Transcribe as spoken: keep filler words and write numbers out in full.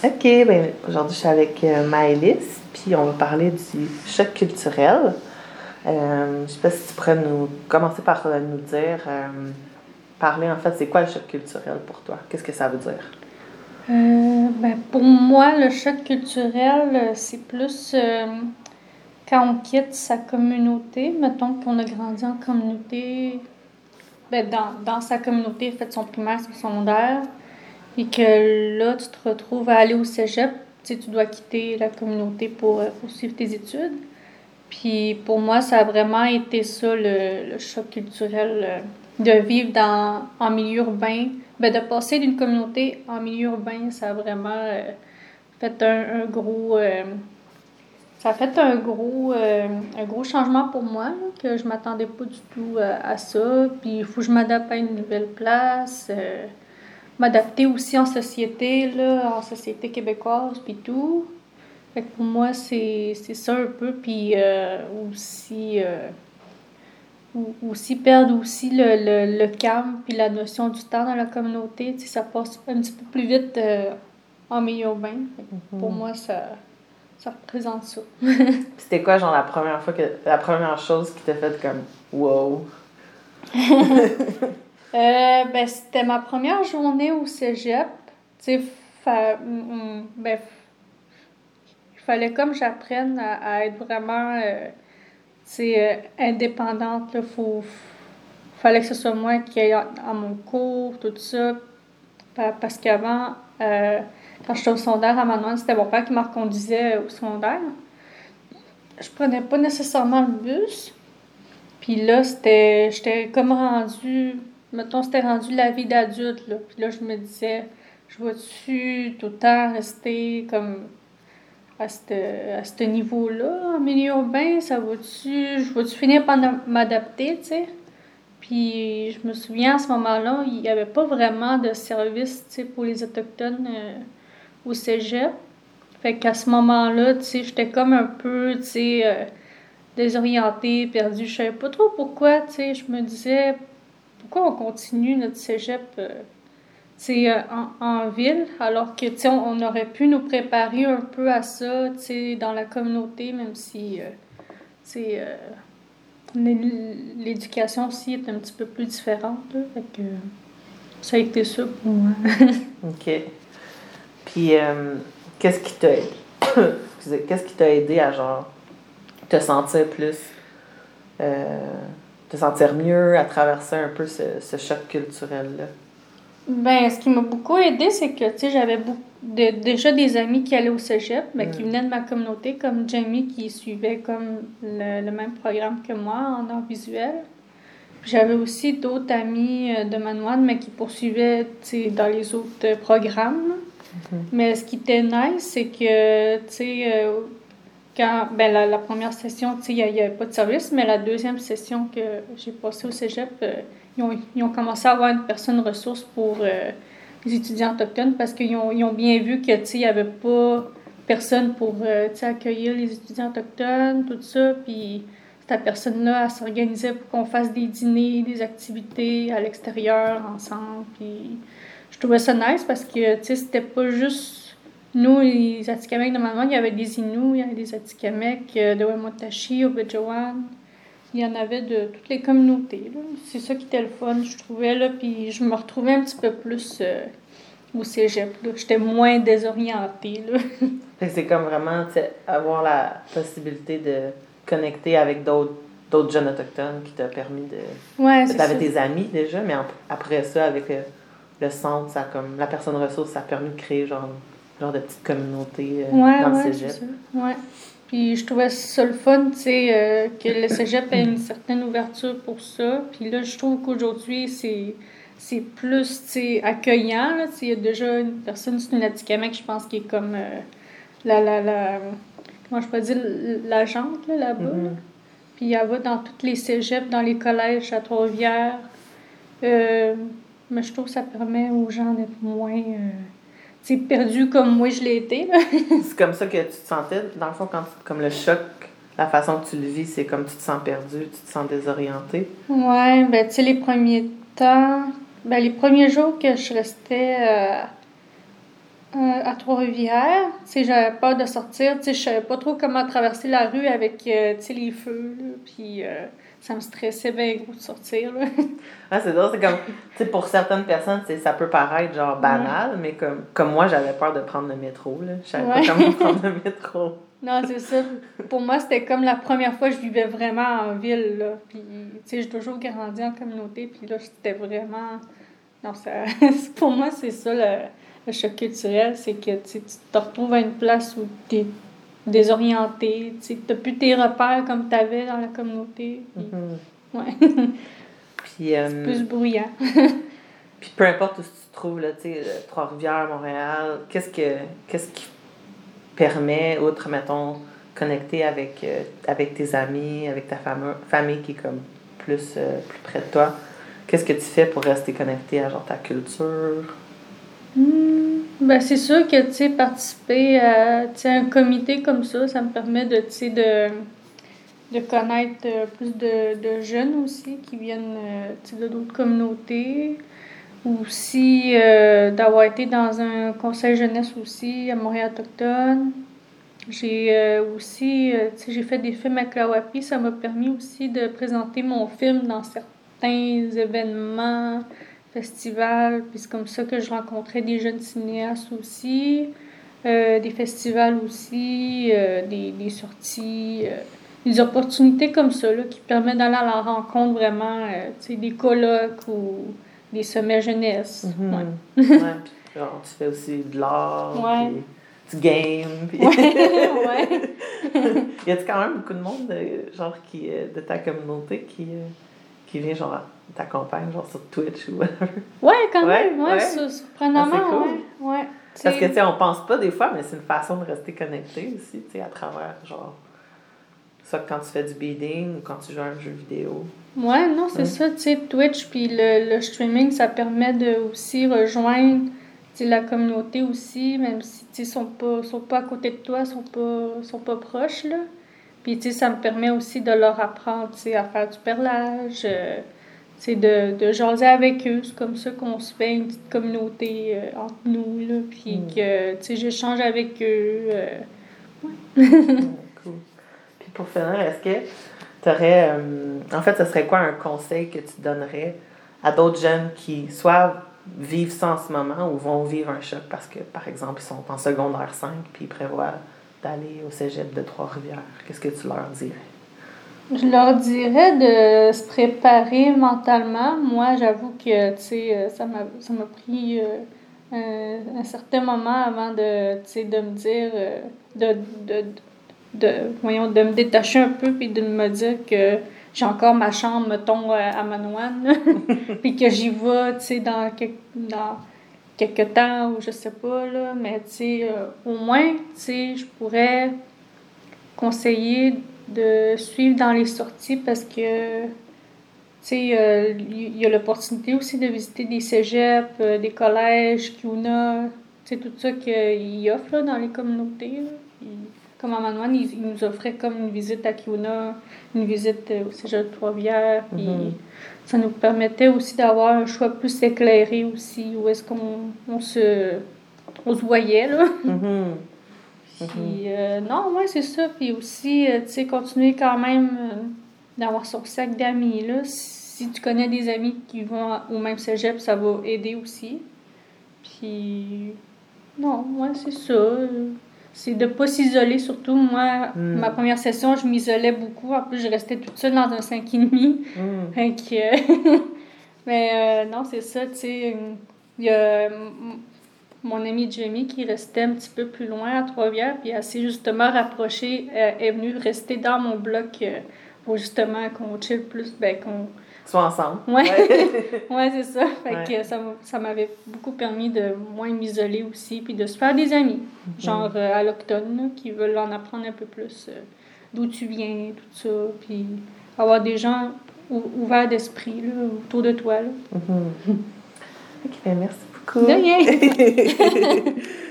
OK, ben aujourd'hui, je suis avec euh, Maëlys, puis on va parler du choc culturel. Euh, je ne sais pas si tu pourrais nous commencer par euh, nous dire, euh, parler en fait, c'est quoi le choc culturel pour toi? Qu'est-ce que ça veut dire? Euh, ben, pour moi, le choc culturel, euh, c'est plus euh, quand on quitte sa communauté. Mettons qu'on a grandi en communauté, ben, dans, dans sa communauté, fait son primaire, son secondaire, et que là, tu te retrouves à aller au cégep. Tu sais, tu dois quitter la communauté pour euh, poursuivre tes études. Puis pour moi, ça a vraiment été ça, le, le choc culturel, euh, de vivre dans, en milieu urbain. Ben, de passer d'une communauté en milieu urbain, ça a vraiment euh, fait un, un gros... euh, ça a fait un gros, euh, un gros changement pour moi, là, que je m'attendais pas du tout euh, à ça. Puis il faut que je m'adapte à une nouvelle place, euh, m'adapter aussi en société, là, en société québécoise, puis tout. Fait que pour moi, c'est c'est ça un peu. Puis euh, aussi, euh, ou- aussi perdre aussi le, le, le calme puis la notion du temps dans la communauté. Tu sais, ça passe un petit peu plus vite euh, en milieu urbain. Fait que pour Mhm. moi, ça, ça représente ça. Puis c'était quoi, genre, la première fois que, la première chose qui t'a fait comme, wow? Euh, ben, c'était ma première journée au cégep. Tu sais, fa- mm, mm, ben, il fallait comme j'apprenne à, à être vraiment euh, tu sais, euh, indépendante. Là, faut, fallait que ce soit moi qui aille à, à mon cours, tout ça. Pa- Parce qu'avant, euh, quand j'étais au secondaire à Manoine, c'était mon père qui me reconduisait au secondaire. Je prenais pas nécessairement le bus. Puis là, c'était, j'étais comme rendue, mettons, c'était rendu la vie d'adulte, là. Puis là, je me disais, je vais-tu tout le temps rester comme à ce à ce niveau-là, en milieu urbain? Ça va-tu, je vais-tu finir par m'adapter, tu sais? Puis je me souviens, à ce moment-là, il n'y avait pas vraiment de service, tu sais, pour les Autochtones euh, au cégep. Fait qu'à ce moment-là, tu sais, j'étais comme un peu, tu sais, euh, désorientée, perdue. Je savais pas trop pourquoi, tu sais. Je me disais, pourquoi on continue notre cégep, euh, tu sais, euh, en, en ville, alors que, tu sais, on, on aurait pu nous préparer un peu à ça, tu sais, dans la communauté, même si, euh, tu sais, euh, l'éducation aussi est un petit peu plus différente, là. Fait que ça a été ça pour moi. OK. Puis, euh, qu'est-ce qui t'a aidé? Excusez, qu'est-ce qui t'a aidé à, genre, te sentir plus, euh, te sentir mieux, à traverser un peu ce, ce choc culturel-là? Ben, ce qui m'a beaucoup aidé, c'est que, tu sais, j'avais beaucoup de- déjà des amis qui allaient au cégep, ben, qui Mm. venaient de ma communauté, comme Jamie, qui suivait comme le, le même programme que moi en art visuel. Puis j'avais aussi d'autres amis euh, de Manoine, mais qui poursuivaient, tu sais, dans les autres euh, programmes, là. Mhm. Mais ce qui était nice, c'est que, tu sais, euh, quand, ben, la, la première session, tu sais, il n'y avait pas de service, mais la deuxième session que j'ai passée au cégep, euh, ils, ont, ils ont commencé à avoir une personne ressource pour euh, les étudiants autochtones parce qu'ils ont, ils ont bien vu que, tu sais, il n'y avait pas personne pour, euh, tu sais, accueillir les étudiants autochtones, tout ça. Puis cette personne-là, elle s'organisait pour qu'on fasse des dîners, des activités à l'extérieur ensemble. Puis je trouvais ça nice parce que, tu sais, c'était pas juste nous, les Atikamekw de Manoine, il y avait des Inuits, il y avait des Atikamekw euh, de Wemotashi, Obidjawan. Il y en avait de toutes les communautés, là. C'est ça qui était le fun, je trouvais, là. Puis je me retrouvais un petit peu plus euh, au cégep, là. J'étais moins désorientée, là. Fait que c'est comme vraiment, tu sais, avoir la possibilité de connecter avec d'autres d'autres jeunes autochtones qui t'a permis de... Ouais, c'est T'avais ça. tes amis déjà, mais en- après ça, avec le, le centre, ça a comme... La personne ressource, ça a permis de créer genre, genre de petite communauté euh, Ouais, dans le ouais, c'est cégep. ça. Ouais. Puis je trouvais ça le fun, tu sais, euh, que le cégep ait une certaine ouverture pour ça. Puis là, je trouve qu'aujourd'hui, c'est c'est plus, tu sais, accueillant, là. Tu sais, il y a déjà une personne, c'est une Atikamekw, je pense, qui est comme euh, la, la, la, comment je peux dire, l'agente, là, là-bas, là. Mhm. Puis elle va dans tous les cégeps, dans les collèges à Trois-Rivières. Euh, mais je trouve que ça permet aux gens d'être moins, euh, tu sais, perdus comme moi je l'ai été, là. C'est comme ça que tu te sentais, dans le fond, quand tu- comme le choc, la façon que tu le vis, c'est comme tu te sens perdu, tu te sens désorienté. Ouais, ben tu sais, les premiers temps, ben les premiers jours que je restais euh, Euh, à Trois-Rivières, tu sais, j'avais peur de sortir, tu sais, je savais pas trop comment traverser la rue avec, euh, tu sais, les feux, là, puis euh, ça me stressait bien gros de sortir, là. Ah, c'est drôle, c'est comme, tu sais, pour certaines personnes, c'est- ça peut paraître genre banal, mais comme, comme moi, j'avais peur de prendre le métro, là. Je savais Ouais. pas comment prendre le métro. Non, c'est ça. Pour moi, c'était comme la première fois que je vivais vraiment en ville, là. Puis, tu sais, j'ai toujours grandi en communauté, puis là, c'était vraiment... Non, ça... pour moi, c'est ça, le, le choc culturel, c'est que, tu sais, tu te retrouves à une place où t'es désorienté, tu sais, t'as plus tes repères comme t'avais dans la communauté, puis... Mhm. Ouais. Puis, euh, C'est plus bruyant. puis peu importe où tu te trouves, là, tu sais, euh, Trois-Rivières, Montréal, qu'est-ce que, qu'est-ce qui permet, outre, mettons, connecter avec, euh, avec tes amis, avec ta fami- famille qui est comme plus, euh, plus près de toi, qu'est-ce que tu fais pour rester connecté à genre ta culture? Hmm, ben c'est sûr que, tu sais, participer à, tu sais, un comité comme ça, ça me permet de, tu sais, de, de connaître euh, plus de, de jeunes aussi qui viennent, euh, tu sais, de d'autres communautés. Ou aussi euh, d'avoir été dans un conseil jeunesse aussi à Montréal autochtone. J'ai euh, aussi, euh, tu sais, j'ai fait des films avec la WAPI. Ça m'a permis aussi de présenter mon film dans certains événements, festivals. Puis c'est comme ça que je rencontrais des jeunes cinéastes aussi, euh, des festivals aussi, euh, des, des sorties, euh, des opportunités comme ça là, qui permettent d'aller à la rencontre vraiment, euh, tu sais, des colloques ou des sommets jeunesse. Mhm. Ouais. Ouais, puis genre, tu fais aussi de l'art, Ouais. puis du game, puis... Ouais, ouais. Y a-tu quand même beaucoup de monde, de, genre, qui, euh, de ta communauté qui, euh, qui vient, genre, t'accompagne, genre, sur Twitch ou whatever? Ouais, quand Ouais, même, ouais, ouais. sur- Ah, surprenamment, c'est cool. ouais, ouais. Parce que, C'est- tu sais, on pense pas des fois, mais c'est une façon de rester connecté aussi, tu sais, à travers, genre, soit quand tu fais du bidding ou quand tu joues à un jeu vidéo. Ouais, non, c'est Mm. ça, tu sais, Twitch puis le, le streaming, ça permet de aussi rejoindre, tu sais, la communauté aussi, même si, tu sais, sont pas, sont pas à côté de toi, sont pas, sont pas proches, là. Puis, tu sais, ça me permet aussi de leur apprendre, tu sais, à faire du perlage, euh, tu sais, de, de jaser avec eux. C'est comme ça qu'on se fait une petite communauté euh, entre nous, là, puis Mm. que, tu sais, j'échange avec eux. euh, Ouais, cool. Puis pour finir, est-ce que tu aurais... en fait, ce serait quoi un conseil que tu donnerais à d'autres jeunes qui soit vivent ça en ce moment ou vont vivre un choc parce que, par exemple, ils sont en secondaire cinq puis ils prévoient d'aller au cégep de Trois-Rivières? Qu'est-ce que tu leur dirais? Je leur dirais de se préparer mentalement. Moi, j'avoue que, tu sais, euh, ça m'a, ça m'a pris euh, un, un certain moment avant de, tu sais, de me dire, euh, de, de, de, voyons, de me détacher un peu puis de me dire que j'ai encore ma chambre, mettons, euh, à Manoine, puis que j'y vais, tu sais, dans, quelque, dans quelques temps ou je sais pas, là. Mais, tu sais, euh, au moins, tu sais, je pourrais conseiller de suivre dans les sorties parce que, tu sais, euh, il y a l'opportunité aussi de visiter des cégeps, euh, des collèges, Kiuna, tu sais, tout ça qu'ils offrent là, dans les communautés. Là. Puis, comme à Manoine, ils, ils nous offraient comme une visite à Kiuna, une visite euh, au cégep de Trois-Rivières. Puis Mhm. ça nous permettait aussi d'avoir un choix plus éclairé aussi, où est-ce qu'on on se, on se voyait, là. Mhm. Puis, euh, non, ouais, c'est ça. Puis aussi, euh, tu sais, continuer quand même euh, d'avoir son sac d'amis, là. Si tu connais des amis qui vont au même cégep, ça va aider aussi. Puis, non, ouais, c'est ça. euh, C'est de pas s'isoler, surtout. Moi, Mm. ma première session, je m'isolais beaucoup. En plus, je restais toute seule dans un cinq et demi. Mm. Fait que... Mais euh, non, c'est ça, tu sais. Il y a mon amie Jamie qui restait un petit peu plus loin à Trois-Rivières, puis elle s'est justement rapprochée, elle est venue rester dans mon bloc euh, pour justement qu'on chill plus, ben qu'on... Soit ensemble. Ouais, Ouais. ouais c'est ça. Fait Ouais. que ça, m'a- ça m'avait beaucoup permis de moins m'isoler aussi, puis de se faire des amis, genre euh, allochtones, là, qui veulent en apprendre un peu plus euh, d'où tu viens, tout ça, puis avoir des gens ou- ouverts d'esprit là, autour de toi. Là. Mhm. Ok, ben merci beaucoup. De rien!